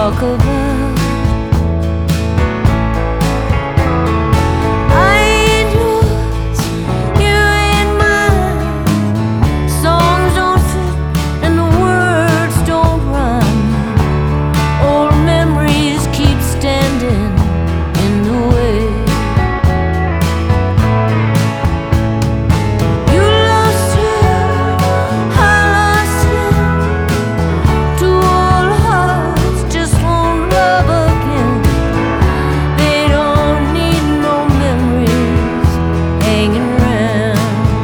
talk about. I ain't yours, you ain't mine. Songs don't fit and the words don't rhyme. Old memories keep standing in the way. You lost her, I lost him. Two old hearts just won't love again. They don't need no memories hanging around.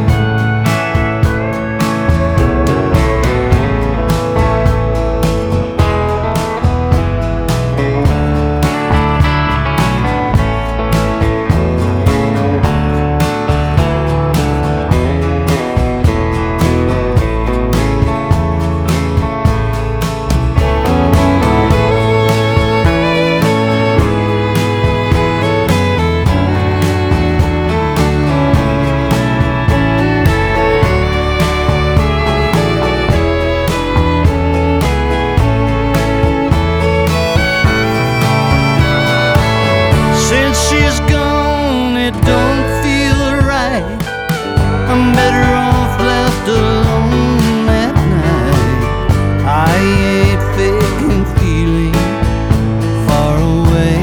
Since she's gone, it don't feel right. I'm better off left alone at night. I ain't faking feeling far away.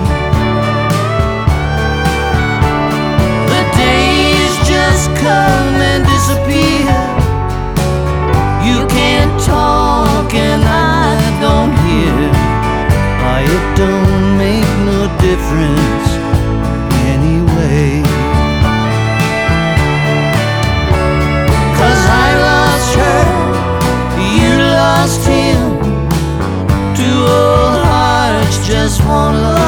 The days just come and disappear. You can't talk and I don't hear. Why, it don't make no difference anyway. 'Cause I lost her, you lost him. Two old hearts just want love.